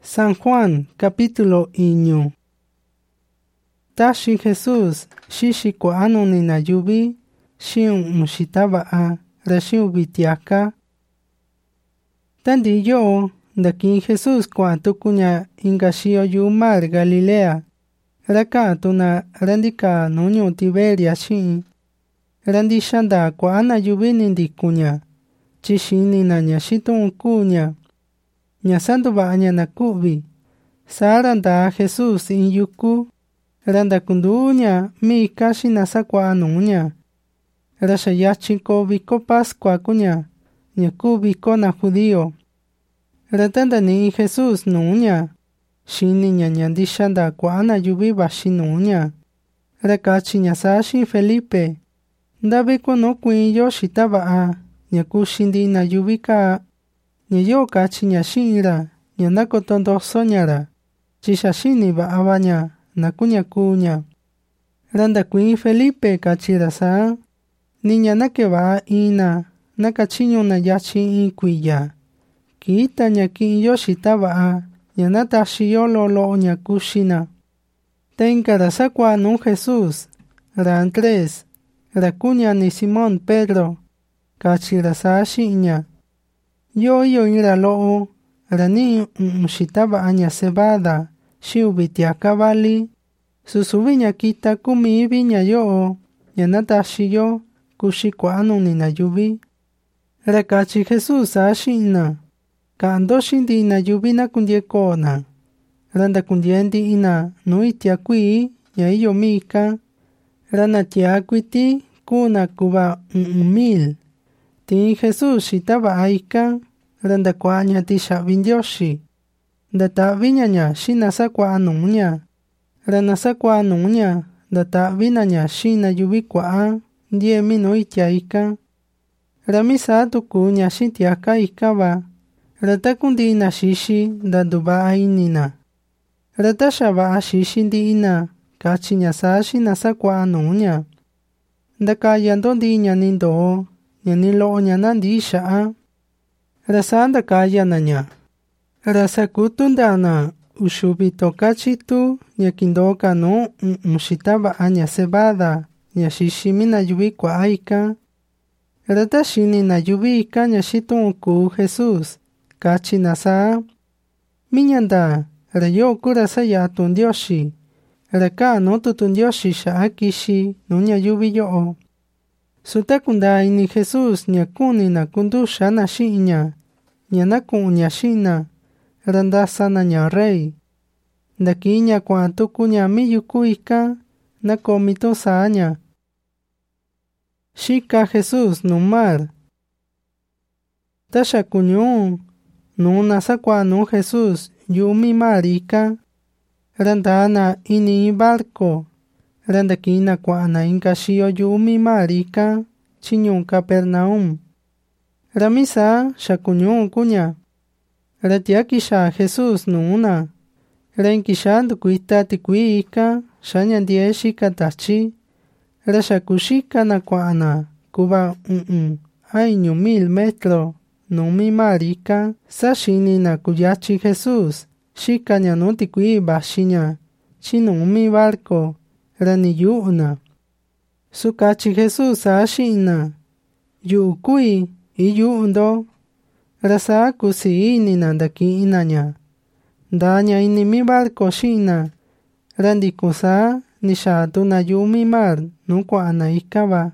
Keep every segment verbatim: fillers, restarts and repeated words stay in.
San Juan, capítulo iño. Tashi Jesús, shishi kuanu ni nayubi, shiun mushitaba'a, rashiu bitiaka. Tandi yo, daki Jesús kuatukunya ingashio yumar Galilea. Raka tuna randika nunyo Tiberia shi. Randi shanda kuana yubini ndikunya. Chishini na nyashitun kunya. Nyasandu ba'anya nakubi. Saranda Jesús inyuku. Randa kundunya mi kashi nasa kuanunya. Rasha yachiko biko Pascua kunya. Nyakubi kona judío. Ratanda ni Jesús nunya. Shini nyanyandi shanda kuana yubi bashi nunya. Rakachi nyasashi Felipe. Dabe kono kuin yo shitaba'a. Nyakushindi na yubika. Nyayo kachi nyashira. Nyanako tondo sonyara. Chishashini ba'abanya. Nakunya kunya. Randa kuin Felipe kachirasa. Niña nake ba ina. Nakachinyo na yachi ikuya. Kita nyaki yoshitaba'a. Nyanata shiyolo lo nyakushina. Tenka rasakwa nu Jesús. Ra Andrés. Rakunya ni Simón Pedro. Kachirasa shinya. Yo yo ira lo. Rani umshitaba'a nya cebada. Shiu bitiaka bali. Susubinya kita kumi binya yo. Nyanata shiyo. Kushikuanu ni nayubi. Rakachi Jesús ashina. Kando shindi na yubina kundiekona. Randa kundiendi ina nuitia kui nyaiyo mika. Rana tiakuiti kuna kuba mil. Ti Jesús shitaba aika. Randa kwanya ti shabindyoshi. Data vinyanya shina sakwa anunya. Rana sakwa anunya. Data vinanya shina yubi kwa die minuitia ika. Ramisa tukunya shitiaka ikaba. Rata kundi ina shishi danduba ainina. Rata shaba shishi ndi ina kachi nyasashi nasakwa anunya. Daka yandondi nyanindo nyanilo nyanandi shaa. Rasa daka yananya. Rasa kutundana ushubito kachitu nyakindoka no mshitaba anya cebada nyashishi mina yubi kwa aika. Rata shini na yubi ika nyashitu ku Jesús. Kachi nasa. Minyanda. Rayo kurasa ya tundyoshi. Raka no tutundyoshi shaakishi. Nunya yubi yo. Sutakunda ini Jesús nyakuni na kundusha na shinya. Nyanaku nyashina. Randasana nya rey. Daki nya kuantuku nya miyuku ika. Nakomito saanya. Shika Jesús numar. Tasha kunyun. Nuna sakwa no Jesús yumi marika. Randana ini barco. Randakina kwana inkashio yumi marika. Chinyun Capernaum. Ramisa shakunyun kunya. Ratiakisha Jesús nuna. Renkisha dukuita tikuika. Shanyandieshi katachi. Rashakushika na kwana. Kuba un año mil metro. Numi marika, sashini na kuyachi Jesús, shika nyanuti kui bashinya, chinumi barco, rani yuuna. Sukachi Jesús ashina, yu kui, i yuundo, rasa kusi ini nandaki inanya. Danya ini mi barco shina, randi kusa, nishatu na yumi mar, nukwa anaikaba.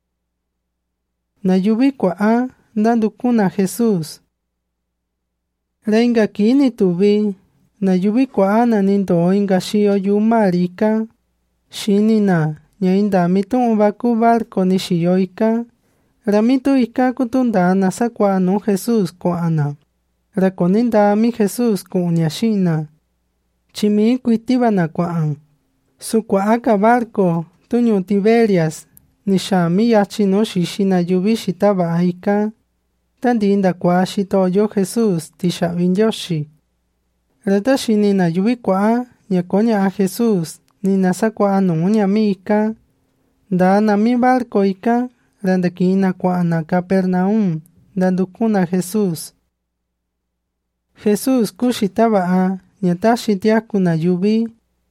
Na yubi kwa a, Dandukuna Jesús. Renga kini tubi. Na yubi kwa ana nindo inga shio yumarika. Shini na. Nyainda mitu ubaku barko ni shioika. Ramitu ika kutunda nasa kwa anu Jesús kwa ana. Rakoninda mi Jesús kunya shina. Chimi kuitiba na kwa an. Su kwa aka barko. Tunyo Tiberias. Nisha mi yachino shishina yubi shitaba aika. Tandinda kwa shito yo Jesús tisha vinyoshi. Rata shini na yubi kwa nyakonya a Jesús ni nasa kwa anunya mika. Da na mi barco ika randakina kwa na Capernaum dandukuna Jesús. Jesús kushitaba'a ñatashitiaku na yuvi.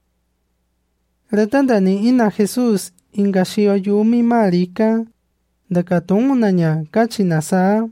Ratanda ni ina Jesús ingashio yumi marika. Dakatunguna ña kachinasa.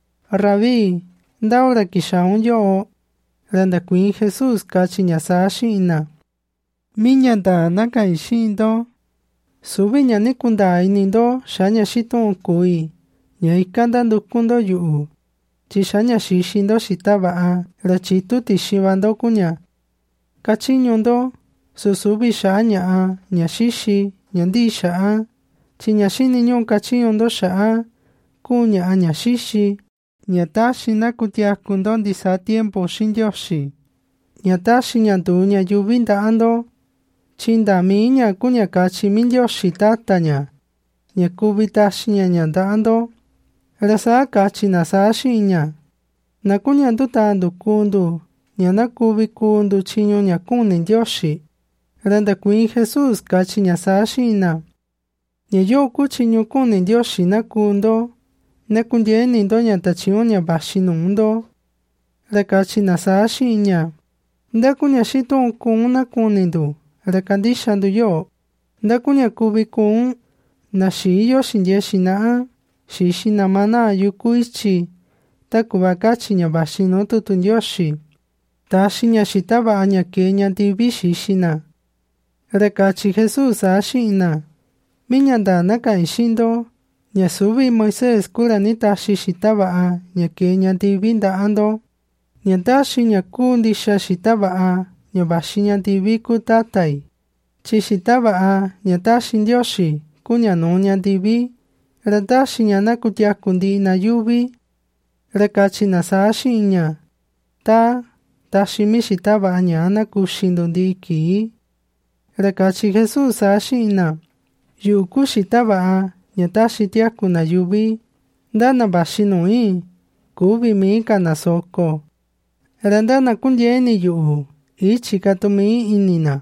Rabi, ndaura kishaun yo. Randa kuin Jesús kachinyasa shina. Miña da naka ishindo. Subi ña nikunda inindo shanya shitun kui. Ña ikanda ndukundo yu. Chishanya shishindo shitaba'a. Rachitu tishibando kuña. Kachiñundo. Susubi shanya ña shishi. Ñandi sha'a. Chiña shini ñun kachiñundo sha'a. Kuña ña shishi. Ñatashi nakutiakundo ndisa tiempo shinyoshi. Ñatashi ñandu ña yubinda ando. Chinda miña kuña kachi minyoshi tataña. Ña kubitashi ña ñanda ando. Rasa kachi nasashi ña. Na kuña nduta ndukundu. Ña nakubi kundu chiño ña kunin yoshi. Randa kuin Jesús kachi nasashi na. Ña yo kuchiño kunin yoshi nakundo. Nakundie ndo ñantachiun ña bashinundo. Rakachi nasashi ña. Ndakuña shitun kun nakunindu. Rakandishandu yo. Ndakuña kubi kun. Nashiyo shinye shina'a. Shishina mana yukuichi. Takubakachi ña bashinu tutun yoshi. Tashi ña shitaba ña ke ña divi shishina. Rakachi Jesús ashina. Miñanda naka ishindo. Ña subi Moisés kurani tashi shitaba'a ña ke ña divi nda'ando. Ña tashi ña kundisha shitaba'a ña bashi ña divi ku tatai. Chi shitaba'a ña tashi ndioshi kuña nu ña divi. Ra tashi ña nakutiaku ndi na yuvi. Rakachi nasashi ña. Ta tashi mi shitaba'a ña nakushindu ndi ki. Rakachi Jesús ashina. Yuku shitaba'a ña tashi tiaku na yuvi. Ndana bashinui. Kubi mika na soko. Randana kundieni yu. Ichi katumi inina.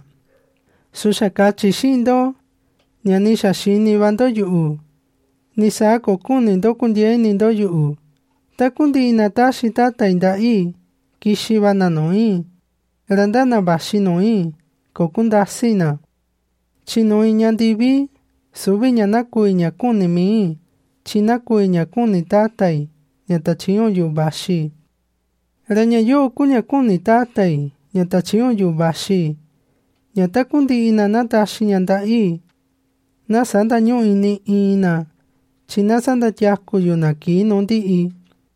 Sushakachi shindo. Ña nisha shini bando yu. Nisako kunindo kundieni ndo yu. Takundi inatashi tata indai. Kishiba nanoi. Randana bashinui. Kokundasina. Chinui ñandivi. Subi ña nakui ña kuni mi. Chinakui ña kuni tatai. Ña tachiyon yu bashi. Ra ña yo kuña kuni tatai. Ña tachiyon yu bashi. Ña takundi ina natashi ña ndai. Na sanda nyu ini ina. China sanda tiaku yu na ki nundi i.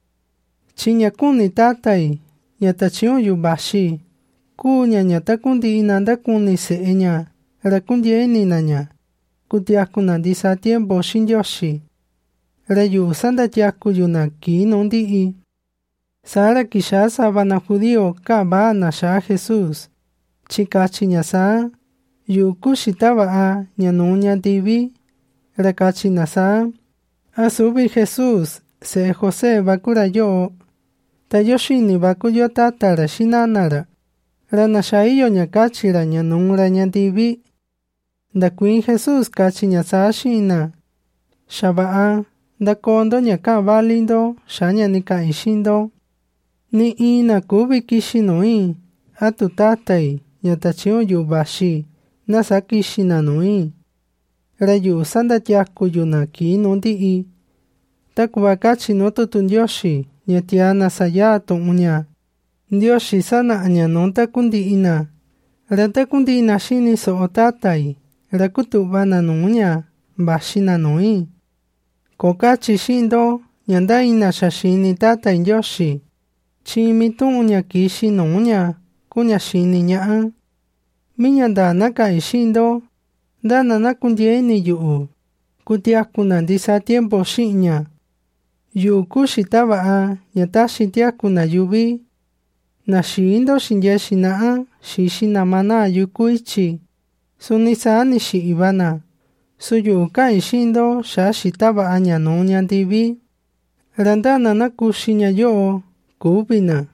Chiña kuni tatai. Ña tachiyon yu bashi. Kuña ña takundi ina nda kuni se ña. Ra kundieni na ña. Kutiaku na ndisa tiempo shinyoshi. Ra yu sanda tiaku yu na ki nundi i. Sara kisha sabana judío kaba na sha Jesús. Chikachi ña sa. Yu kushitaba'a ña nu ña divi. Rakachi na sa. Asubi Jesús se José bakura yo. Tayoshini bakuyo tatara shinanara. Ra na sha iyo ña kachira ña nungra ña divi. Da kuin Jesús kachi ña sa shina. Shaba'a. Da kondo ña ka balindo. Shanya ni ka ishindo. Ni ina kubi kishinui. Atu tatai. Ña tachiyon yu bashi. Nasa kishinanui. Ra yu sanda tiaku yu na ki nundi i. Takubakachi no tutun yoshi. Ña tiana saya tuña. Ndioshi sana ña nunta kundi ina. Ra takundi ina shini so tatai. Ra kutubana nuña. Bashina nui. Kokachi shindo. Ña nda ina shashini tatai yoshi. Chimi tuña kishi nuña. Kuña shini ña. Miña nda naka ishindo. Dana nakundieni yu. Kutiaku na ndisa tiempo shiña. Yu kushitaba'a ña tashi tiaku na yuvi. Na shindo shinye shina'a. Shishina mana yukuichi. Sunisa ni shiibana. Suyu ka ishindo sha shitaba'a ña nu ña divi. Randana nakushiña yo. Kubina.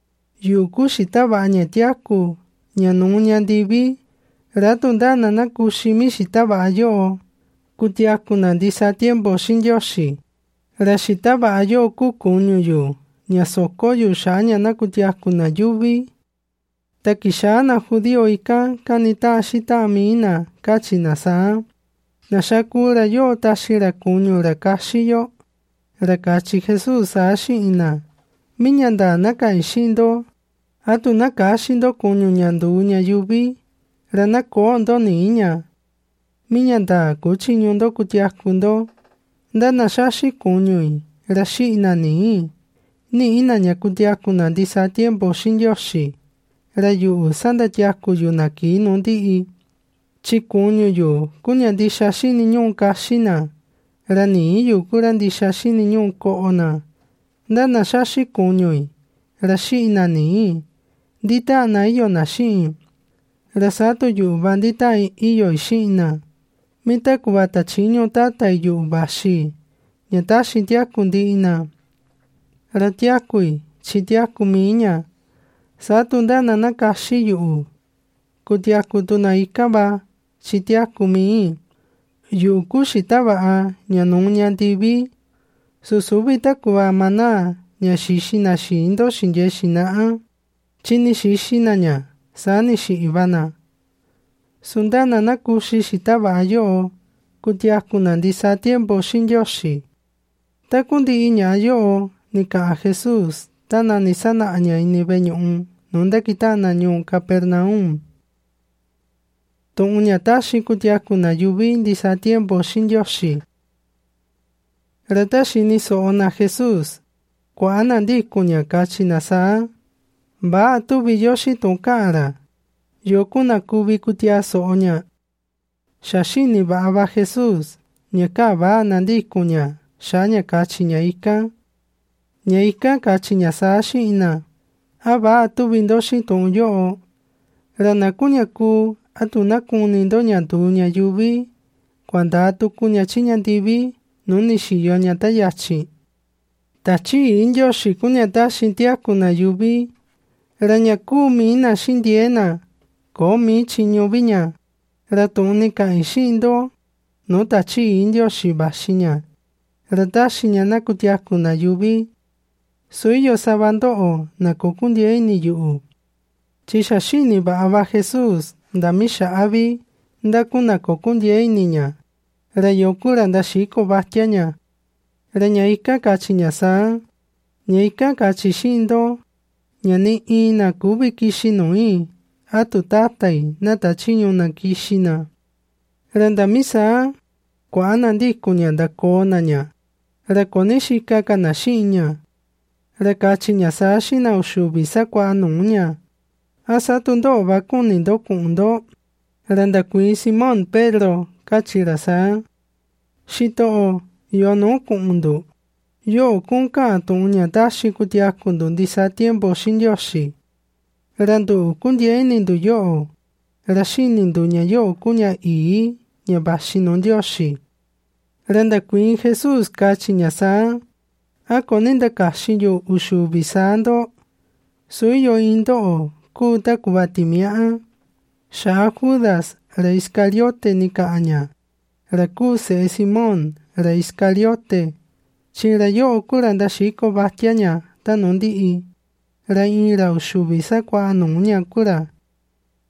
Yu kushitaba'a ña tiaku. Ña nu ña divi. Ratundana nakushimi shitaba'a yo. Kutiaku na ndisa tiempo shinyoshi. Ra shitaba'a yo kukuñu yu. ña soko yu xaña na kutiaku na yuvi. Ta kisha na judío ika kanita shita mina kachi na saa. Na shakura yo tashira kuñu ra kashiyo. Ra kachi Jesús ashina. Miñanda naka ishindo. Atu naka ashindo kuñu ñandu ña yuvi. Ra nako ndo niña. Miñanda kuchi ñundo kutiakundo. Nda na shashi kuñui. Ra shina ni. Ni ina ña kutiaku na ndisa tiempo shinyoshi. Ra yu sanda tiaku yu na ki nundi. Chi kuñu yu kuña ndisha shini ñun kashina. Ra ni yu kura ndisha shini ñun koona. Nda na shashi kuñui. Ra shina ni. Dita na iyo na shi. Ra sato yu bandita iyo ishina. Mita kubata chinyo tata yu bashi. Nyatashi tiaku ndina. Ra tiakui chi tiaku miña. Sato nda na nakashi yu. Kutiaku tu na ikaba. Chi tiaku mi. Yu kushitaba a ñanun ñantivi. Susubita kuwa mana. Ña shishina shindo shinye shina. Chini shishina ña. Sani shiibana. Sundana na kushishitaba yo. Kutiaku na ndisa tiempo shinyoshi. Takundi iña yo. Nika a Jesús. Tana ni sana aña inibe ñun. Nunda kitana ñun Capernaum. Tuña tashi kutiaku na yuvi ndisa tiempo shinyoshi. Ratashi ni soona Jesús. Kuana ndi kuña kachi na saa. Ba tuvi yoshi tunkara. Yokuna kubi kutia sooña. Shashini baaba Jesús. Nyaka ba nandi kuña. Shanya kachi nyaika. Nyaika kachi nya sashi ina. Aba tuvi ndoshi tunyo. Rana kuña ku. Atuna kuni ndo nyantu nya yuvi. Kwanda atu kuña chi nyantivi. Nuni shiyo nya tayachi. Tachi inyo shi kuña ta shintiaku na yuvi. Ranya ku mina shindiena. Ko mi chinyo viña. Ratuni ka ishindo. No tachi inyo shi bashiña. Ratashi nya na kutiaku na yuvi. Suyo sabando o na kukundie ni yu. Chisha shini baaba Jesús. Nda misha abi. Nda kuna kukundie niña. Rayokura nda shiko bastiaña. Ranya ika kachi nya saa. Nya ika kachi shindo. Nya ni ina kubi kishinui. Atu tatai na tachinyo na kishina. Randa misa. Kuana ndi kuña nda kona nya. Rakonishi kaka na shiña. Rakachi nya sashi na ushubisa kwa nuña. Asatu ndo bakuni ndo kundo. Randa kui Simón Pedro kachira saa. Shito o yo no kundo. Yo kunka tuña tashi kutiaku ndo ndisa tiempo shinyoshi. Randu kundie nindu yo. Rashini ndu nya yo kuña ii. Nya bashi nondyoshi. Randa kui Jesús kachi nya saa. Ako ninda kashi yo ushubisando. Suyo indo o. Kuta kubatimia. Sha Judas ra Iscariote ni kaaña. Ra kuse Simón ra Iscariote. Chira yo kuranda shiko bastiaña tanundi i. Ra ira ushubisa kwa nuña kura.